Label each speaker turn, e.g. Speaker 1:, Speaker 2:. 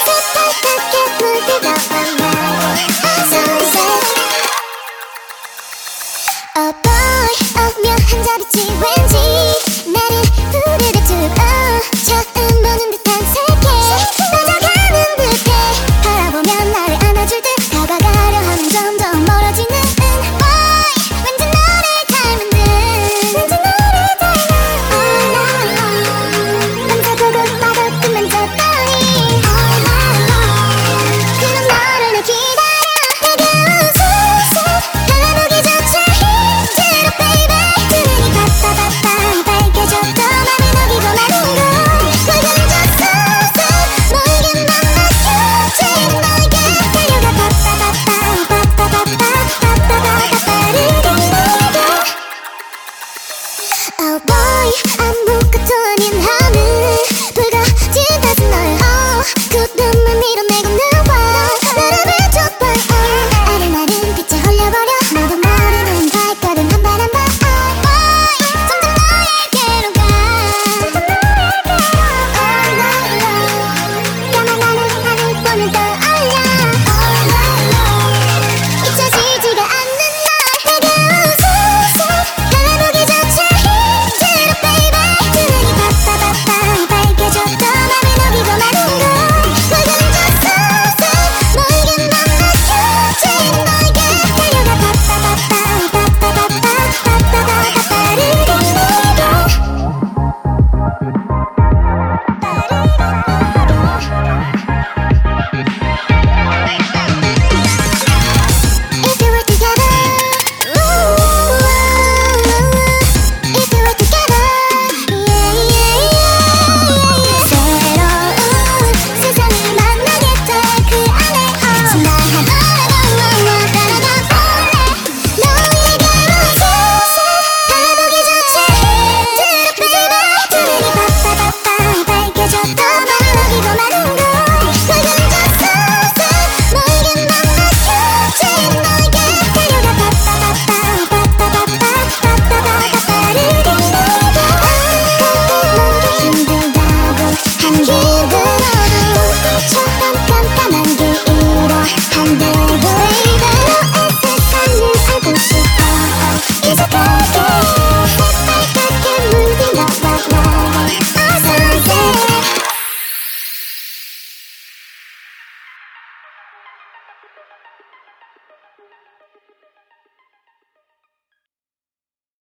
Speaker 1: 새빨갛게 물들어와 나의 sunset. Oh boy, 오묘한 저빛이 왠지 나를 부르게 두고 처음 보는 듯한 세계 빠져가는 듯해. 바라보면 나를 안아줄 듯 다가가려 하면 점점 멀어지는 boy. 왠지 너를 닮은 듯 왠지 너를 닮아. All night long 밤새도록 빠졌던 저 떨림. All night long 그럼 너를 내 기다려. 다가온 sunset 바라보기조차 힘들어 baby. 두 눈이 바빠바빠 밝혀졌던 맘을 녹이고 마는 걸 불편해졌어 sunset. 너에게 난 맡겨 지금 너에게 달려가 바빠바빠 빠르게 내게. Oh boy 아무것도 아닌